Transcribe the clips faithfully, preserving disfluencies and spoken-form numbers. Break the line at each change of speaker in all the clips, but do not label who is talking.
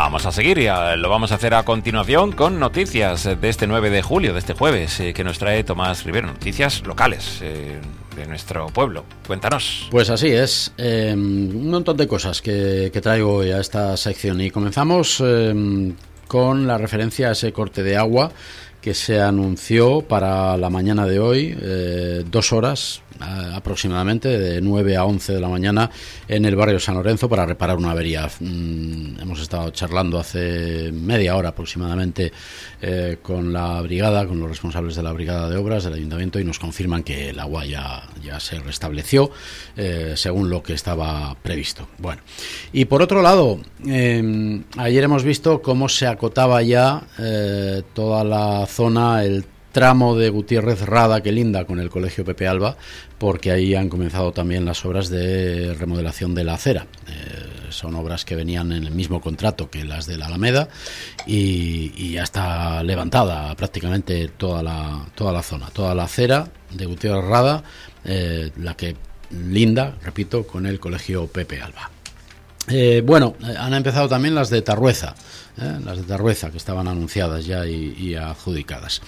vamos a seguir y a, lo vamos a hacer a continuación con noticias de este nueve de julio, de este jueves, eh, que nos trae Tomás Rivero, noticias locales eh, de nuestro pueblo. Cuéntanos.
Pues así es, eh, un montón de cosas que, que traigo hoy a esta sección y comenzamos eh, con la referencia a ese corte de agua que se anunció para la mañana de hoy, eh, dos horas eh, aproximadamente, de nueve a once de la mañana, en el barrio San Lorenzo para reparar una avería. Mm, hemos estado charlando hace media hora aproximadamente eh, con la brigada, con los responsables de la brigada de obras del ayuntamiento, y nos confirman que el agua ya, ya se restableció eh, según lo que estaba previsto. Bueno, y por otro lado, eh, ayer hemos visto cómo se acotaba ya eh, toda la zona, el tramo de Gutiérrez Rada que linda con el Colegio Pepe Alba, porque ahí han comenzado también las obras de remodelación de la acera. Eh, son obras que venían en el mismo contrato que las de la Alameda y, y ya está levantada prácticamente toda la, toda la zona, toda la acera de Gutiérrez Rada, eh, la que linda, repito, con el Colegio Pepe Alba. Eh, bueno, eh, han empezado también las de Tarrueza, eh, las de Tarrueza que estaban anunciadas ya y, y adjudicadas.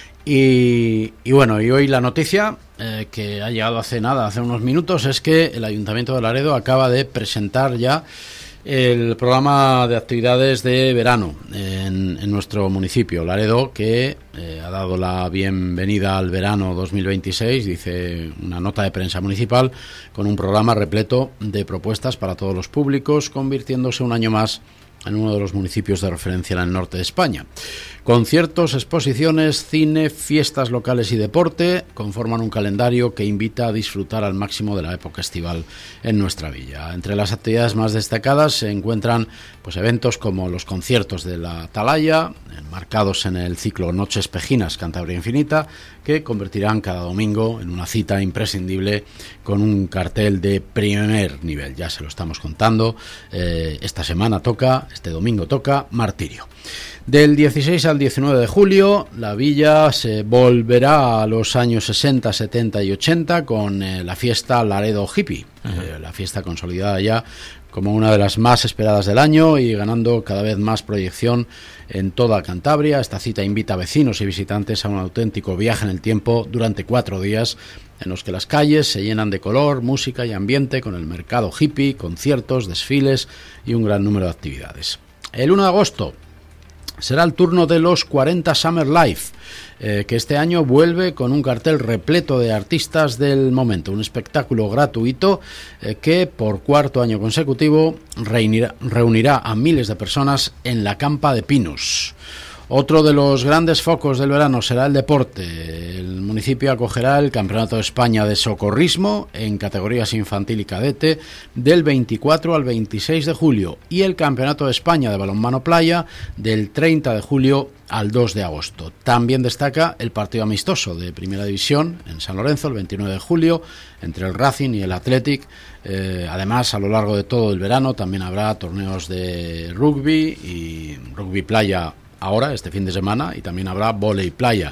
Y, y bueno, y hoy la noticia eh, que ha llegado hace nada, hace unos minutos, es que el Ayuntamiento de Laredo acaba de presentar ya el programa de actividades de verano en, en nuestro municipio. Laredo, que eh, ha dado la bienvenida al verano dos mil veintiséis, dice una nota de prensa municipal, con un programa repleto de propuestas para todos los públicos, convirtiéndose un año más en uno de los municipios de referencia en el norte de España. Conciertos, exposiciones, cine, fiestas locales y deporte conforman un calendario que invita a disfrutar al máximo de la época estival en nuestra villa. Entre las actividades más destacadas se encuentran pues eventos como los conciertos de la Atalaya, enmarcados en el ciclo Noches Pejinas Cantabria Infinita, que convertirán cada domingo en una cita imprescindible con un cartel de primer nivel. Ya se lo estamos contando, eh, esta semana toca, este domingo toca Martirio. Del dieciséis al diecinueve de julio, la villa se volverá a los años sesenta, setenta y ochenta con eh, la fiesta Laredo Hippie, eh, la fiesta consolidada ya como una de las más esperadas del año y ganando cada vez más proyección en toda Cantabria. Esta cita invita a vecinos y visitantes a un auténtico viaje en el tiempo durante cuatro días en los que las calles se llenan de color, música y ambiente, con el mercado hippie, conciertos, desfiles y un gran número de actividades. El uno de agosto será el turno de los cuarenta Summer Life, eh, que este año vuelve con un cartel repleto de artistas del momento, un espectáculo gratuito eh, que por cuarto año consecutivo reunirá, reunirá a miles de personas en la Campa de Pinos. Otro de los grandes focos del verano será el deporte. El municipio acogerá el Campeonato de España de Socorrismo en categorías infantil y cadete del veinticuatro al veintiséis de julio y el Campeonato de España de Balonmano Playa del treinta de julio al dos de agosto. También destaca el partido amistoso de Primera División en San Lorenzo el veintinueve de julio entre el Racing y el Athletic. Eh, además, a lo largo de todo el verano también habrá torneos de rugby y rugby playa ahora, este fin de semana, y también habrá vóley playa,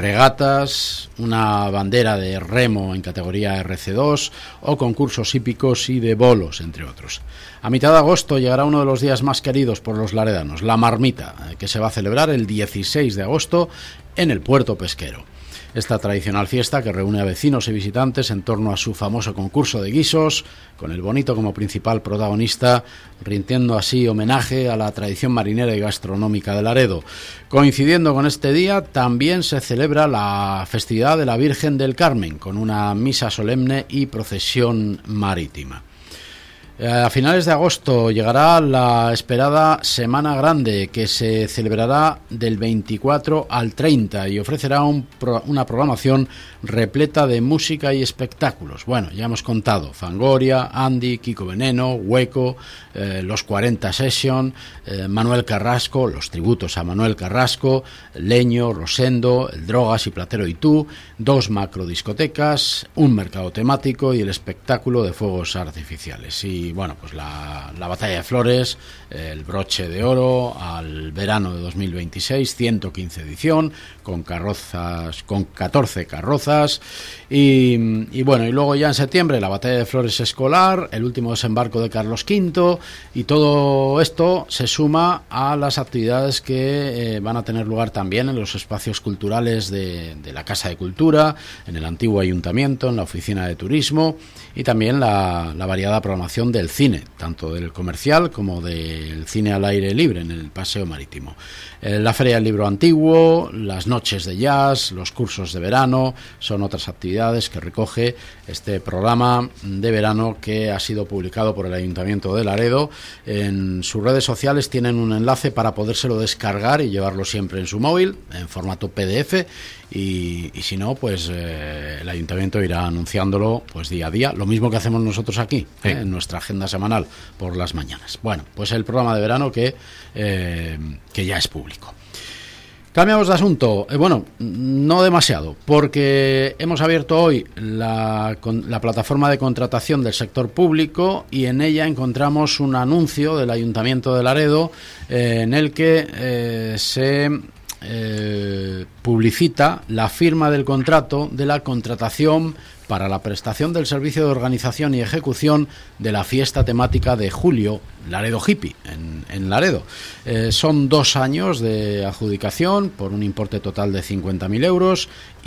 regatas, una bandera de remo en categoría R C dos o concursos hípicos y de bolos, entre otros. A mitad de agosto llegará uno de los días más queridos por los laredanos, la Marmita, que se va a celebrar el dieciséis de agosto en el Puerto Pesquero. Esta tradicional fiesta, que reúne a vecinos y visitantes en torno a su famoso concurso de guisos, con el bonito como principal protagonista, rindiendo así homenaje a la tradición marinera y gastronómica de Laredo. Coincidiendo con este día, también se celebra la festividad de la Virgen del Carmen, con una misa solemne y procesión marítima. A finales de agosto llegará la esperada Semana Grande, que se celebrará del veinticuatro al treinta y ofrecerá un pro, una programación repleta de música y espectáculos. Bueno, ya hemos contado Fangoria, Andy, Kiko Veneno, Hueco, eh, los cuarenta Session, eh, Manuel Carrasco, los tributos a Manuel Carrasco, Leño, Rosendo, el Drogas y Platero y Tú, dos macrodiscotecas, un mercado temático y el espectáculo de fuegos artificiales. Y y bueno, pues la, la Batalla de Flores, el broche de oro al verano de dos mil veintiséis, ciento quince edición, con carrozas, con catorce carrozas, y, y bueno, y luego ya en septiembre la Batalla de Flores escolar, el último desembarco de Carlos quinto, y todo esto se suma a las actividades que eh, van a tener lugar también en los espacios culturales de, de la Casa de Cultura, en el antiguo ayuntamiento, en la oficina de turismo, y también la, la variada programación del cine, tanto del comercial como del cine al aire libre en el Paseo Marítimo. Eh, la Feria del Libro Antiguo, las noches de jazz, los cursos de verano, son otras actividades que recoge este programa de verano que ha sido publicado por el Ayuntamiento de Laredo. En sus redes sociales tienen un enlace para podérselo descargar y llevarlo siempre en su móvil, en formato P D F, y, y si no, pues eh, el Ayuntamiento irá anunciándolo pues día a día, lo mismo que hacemos nosotros aquí, sí. eh, en nuestra agenda semanal por las mañanas. Bueno, pues el programa de verano que, eh, que ya es público. Cambiamos de asunto, eh, bueno, no demasiado, porque hemos abierto hoy la, con, la plataforma de contratación del sector público y en ella encontramos un anuncio del Ayuntamiento de Laredo eh, en el que eh, se eh, publicita la firma del contrato de la contratación para la prestación del servicio de organización y ejecución de la fiesta temática de julio, Laredo Hippie, en, en Laredo. Eh, son dos años de adjudicación por un importe total de cincuenta mil euros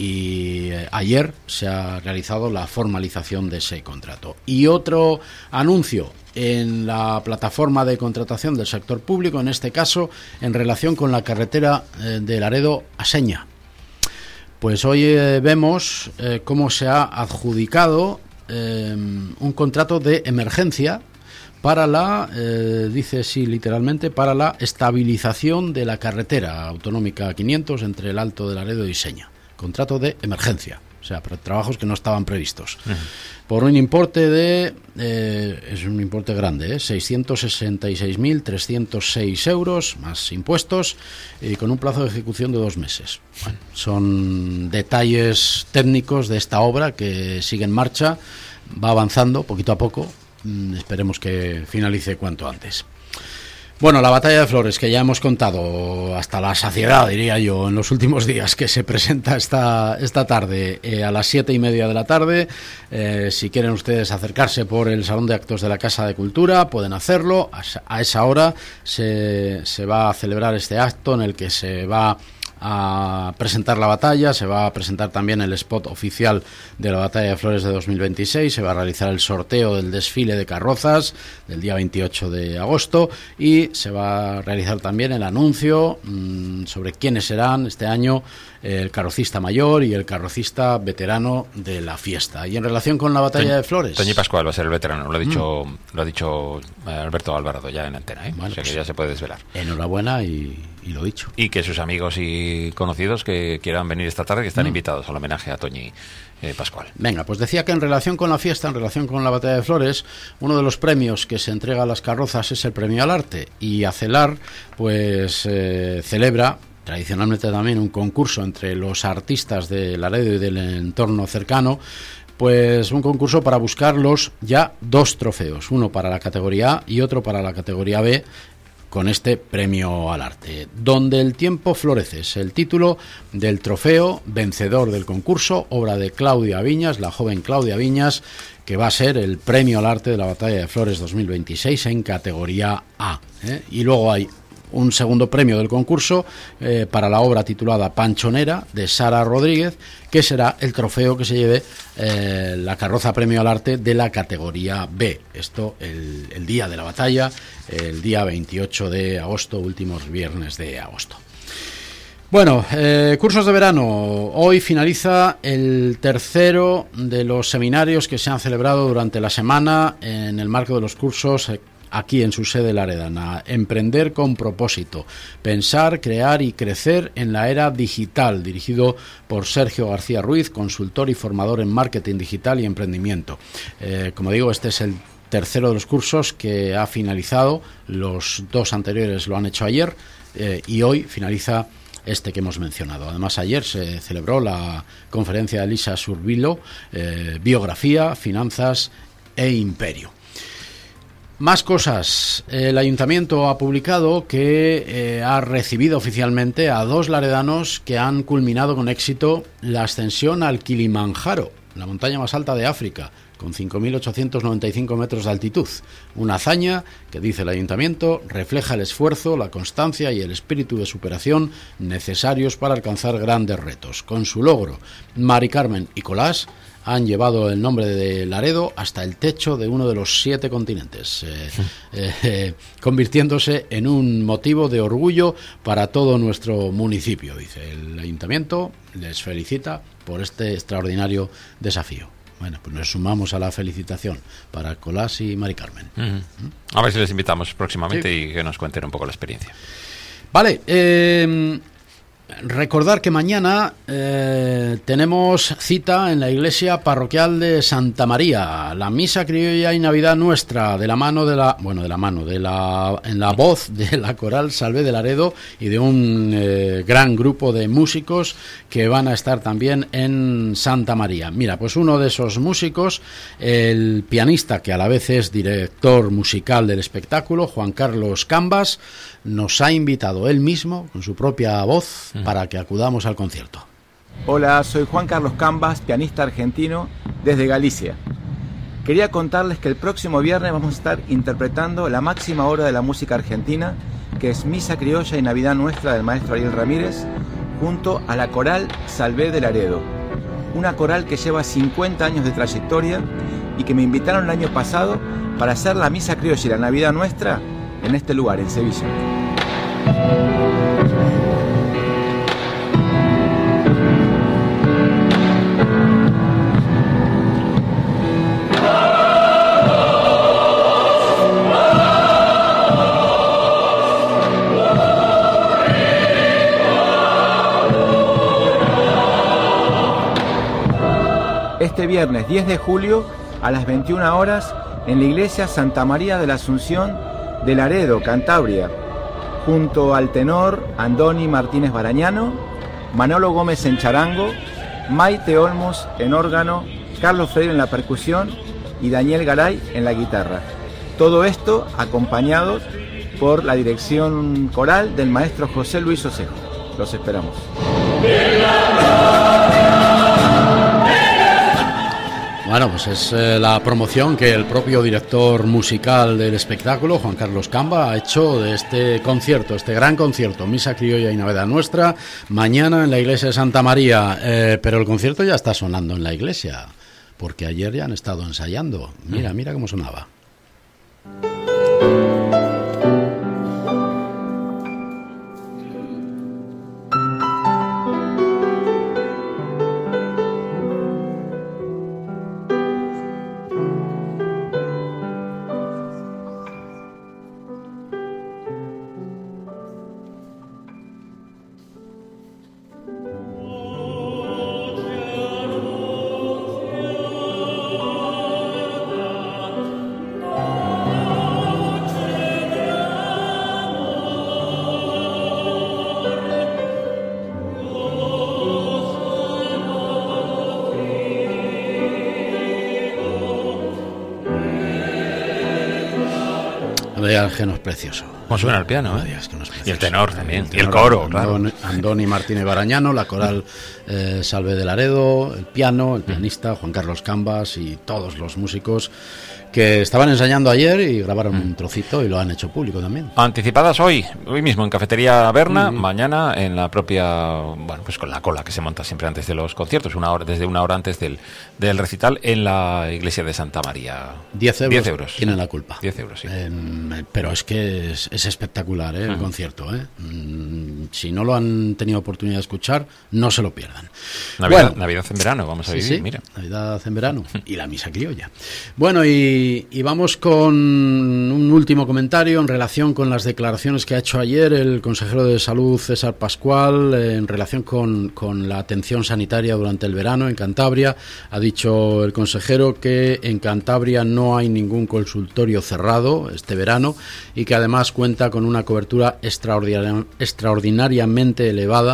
y eh, ayer se ha realizado la formalización de ese contrato. Y otro anuncio en la plataforma de contratación del sector público, en este caso en relación con la carretera eh, de Laredo a Seña. Pues hoy eh, vemos eh, cómo se ha adjudicado eh, un contrato de emergencia para la, eh, dice sí literalmente, para la estabilización de la carretera autonómica quinientos entre el Alto de Laredo y Seña. Contrato de emergencia, o sea, para trabajos que no estaban previstos. Uh-huh. Por un importe de, eh, es un importe grande, ¿eh? seiscientos sesenta y seis mil trescientos seis euros, más impuestos, y con un plazo de ejecución de dos meses. Bueno, son detalles técnicos de esta obra que sigue en marcha, va avanzando poquito a poco, mm, esperemos que finalice cuanto antes. Bueno, la Batalla de Flores, que ya hemos contado hasta la saciedad, diría yo, en los últimos días, que se presenta esta, esta tarde eh, a las siete y media de la tarde. Eh, si quieren ustedes acercarse por el Salón de Actos de la Casa de Cultura, pueden hacerlo. A, a esa hora se, se va a celebrar este acto en el que se va a presentar la batalla, se va a presentar también el spot oficial de la Batalla de Flores de dos mil veintiséis, se va a realizar el sorteo del desfile de carrozas del día veintiocho de agosto y se va a realizar también el anuncio mmm, sobre quiénes serán este año el carrocista mayor y el carrocista veterano de la fiesta. Y en relación con la Batalla
Toñ,
de Flores,
Toñi Pascual va a ser el veterano, lo ha dicho, mm. lo ha dicho Alberto Alvarado ya en antena, ¿eh? Bueno, o sea que pues ya se puede desvelar.
Enhorabuena y, y lo dicho.
Y que sus amigos y conocidos que quieran venir esta tarde, que están mm. invitados al homenaje a Toñi eh, Pascual.
Venga, pues decía que en relación con la fiesta, en relación con la Batalla de Flores, uno de los premios que se entrega a las carrozas es el premio al arte, y Acelar pues eh, celebra tradicionalmente también un concurso entre los artistas de Laredo y del entorno cercano, pues un concurso para buscar los ya dos trofeos, uno para la categoría A y otro para la categoría B, con este premio al arte. Donde el tiempo florece es el título del trofeo vencedor del concurso, obra de Claudia Viñas, la joven Claudia Viñas, que va a ser el premio al arte de la Batalla de Flores dos mil veintiséis en categoría A, ¿eh? Y luego hay un segundo premio del concurso eh, para la obra titulada Panchonera, de Sara Rodríguez, que será el trofeo que se lleve eh, la carroza premio al arte de la categoría B. Esto el, el día de la batalla, el día veintiocho de agosto, últimos viernes de agosto. Bueno, eh, cursos de verano. Hoy finaliza el tercero de los seminarios que se han celebrado durante la semana en el marco de los cursos eh, aquí en su sede laredana. Emprender con propósito, pensar, crear y crecer en la era digital, dirigido por Sergio García Ruiz, consultor y formador en marketing digital y emprendimiento. Eh, como digo, este es el tercero de los cursos que ha finalizado, los dos anteriores lo han hecho ayer eh, y hoy finaliza este que hemos mencionado. Además, ayer se celebró la conferencia de Elisa Surbilo, eh, Biografía, Finanzas e Imperio. Más cosas. El ayuntamiento ha publicado que eh, ha recibido oficialmente a dos laredanos que han culminado con éxito la ascensión al Kilimanjaro, la montaña más alta de África, con cinco mil ochocientos noventa y cinco metros de altitud. Una hazaña que, dice el ayuntamiento, refleja el esfuerzo, la constancia y el espíritu de superación necesarios para alcanzar grandes retos. Con su logro, Mari Carmen y Colás han llevado el nombre de Laredo hasta el techo de uno de los siete continentes, eh, eh, convirtiéndose en un motivo de orgullo para todo nuestro municipio, dice el ayuntamiento. Les felicita por este extraordinario desafío. Bueno, pues nos sumamos a la felicitación para Colás y Mari Carmen.
Uh-huh. ¿Mm? A ver si les invitamos próximamente, sí, y que nos cuenten un poco la experiencia.
Vale, eh... recordar que mañana eh, tenemos cita en la iglesia parroquial de Santa María, la misa criolla y Navidad nuestra, de la mano de la, bueno, de la mano, de la, en la voz de la coral Salvé de Laredo y de un eh, gran grupo de músicos que van a estar también en Santa María. Mira, pues uno de esos músicos, el pianista que a la vez es director musical del espectáculo, Juan Carlos Cambas, nos ha invitado él mismo, con su propia voz, para que acudamos al concierto.
Hola, soy Juan Carlos Cambas, pianista argentino desde Galicia. Quería contarles que el próximo viernes vamos a estar interpretando la máxima obra de la música argentina, que es Misa Criolla y Navidad Nuestra del maestro Ariel Ramírez, junto a la coral Salvé de Laredo, una coral que lleva cincuenta años de trayectoria y que me invitaron el año pasado para hacer la Misa Criolla y la Navidad Nuestra en este lugar, en Sevilla. Este viernes diez de julio a las veintiuna horas en la iglesia Santa María de la Asunción de Laredo, Cantabria, junto al tenor Andoni Martínez Barañano, Manolo Gómez en charango, Maite Olmos en órgano, Carlos Freire en la percusión y Daniel Garay en la guitarra. Todo esto acompañado por la dirección coral del maestro José Luis Osejo. Los esperamos.
Bueno, pues es eh, la promoción que el propio director musical del espectáculo, Juan Carlos Camba, ha hecho de este concierto, este gran concierto, Misa Criolla y Navidad Nuestra, mañana en la iglesia de Santa María. Eh, pero el concierto ya está sonando en la iglesia, porque ayer ya han estado ensayando. Mira, mira cómo sonaba. Que no es precioso.
Como suena el piano, ¿eh?
Que no es
y el tenor también, el tenor, y el coro,
Andoni,
claro.
Andoni Martínez Barañano, la coral eh, Salvé de Laredo, el piano, el pianista Juan Carlos Cambas y todos los músicos que estaban ensayando ayer y grabaron mm. un trocito y lo han hecho público también.
Anticipadas hoy, hoy mismo en Cafetería Berna, mm. mañana en la propia, bueno, pues con la cola que se monta siempre antes de los conciertos, una hora, desde una hora antes del, del recital en la iglesia de Santa María.
Diez euros, Diez euros tienen la culpa.
Diez euros, sí.
Eh, pero es que es, es espectacular, ¿eh? El mm. concierto, ¿eh? Mm, si no lo han tenido oportunidad de escuchar, no se lo pierdan.
Navidad,
bueno,
Navidad en verano, vamos a
sí,
vivir,
sí,
mira.
Navidad en verano y la misa criolla. Bueno, y Y, y vamos con un último comentario en relación con las declaraciones que ha hecho ayer el consejero de Salud César Pascual eh, en relación con, con la atención sanitaria durante el verano en Cantabria. Ha dicho el consejero que en Cantabria no hay ningún consultorio cerrado este verano y que además cuenta con una cobertura extraordinaria, extraordinariamente elevada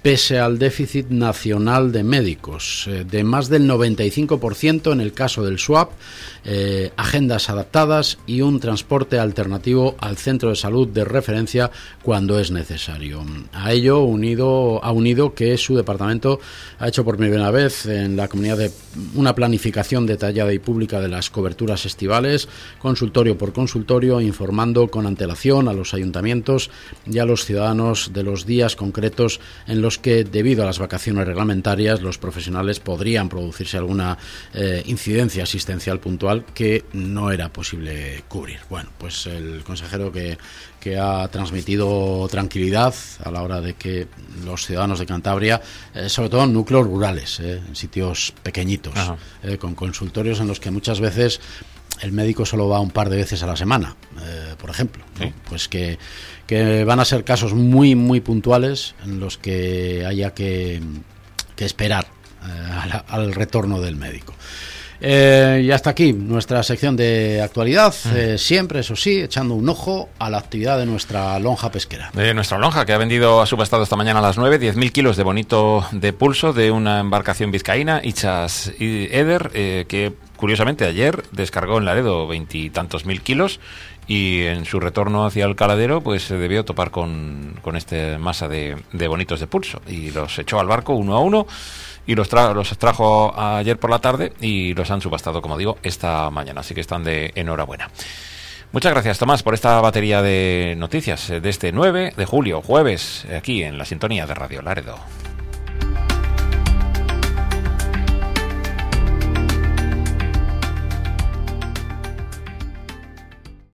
pese al déficit nacional de médicos, eh, de más del noventa y cinco por ciento en el caso del swab, eh, agendas adaptadas y un transporte alternativo al centro de salud de referencia cuando es necesario. A ello unido, ha unido que su departamento ha hecho por primera vez en la comunidad de una planificación detallada y pública de las coberturas estivales, consultorio por consultorio, informando con antelación a los ayuntamientos y a los ciudadanos de los días concretos en los que, debido a las vacaciones reglamentarias, los profesionales podrían producirse alguna eh, incidencia asistencial puntual que no era posible cubrir. Bueno, pues el consejero que, que ha transmitido tranquilidad a la hora de que los ciudadanos de Cantabria, eh, sobre todo en núcleos rurales, eh, en sitios pequeñitos, eh, con consultorios en los que muchas veces el médico solo va un par de veces a la semana, eh, por ejemplo, ¿no? Sí. Pues que, que van a ser casos muy, muy puntuales en los que haya que, que esperar eh, al, al retorno del médico. Eh, y hasta aquí nuestra sección de actualidad, eh, siempre, eso sí, echando un ojo a la actividad de nuestra lonja pesquera.
De nuestra lonja, que ha vendido, ha subastado esta mañana a las nueve, diez mil kilos de bonito de pulso de una embarcación vizcaína, Ichas Eder, eh, que curiosamente ayer descargó en Laredo veintitantos mil kilos y en su retorno hacia el caladero pues se debió topar con, con esta masa de, de bonitos de pulso y los echó al barco uno a uno y los, tra- los trajo ayer por la tarde y los han subastado, como digo, esta mañana, así que están de enhorabuena. Muchas gracias, Tomás, por esta batería de noticias de este nueve de julio, jueves, aquí en la sintonía de Radio Laredo.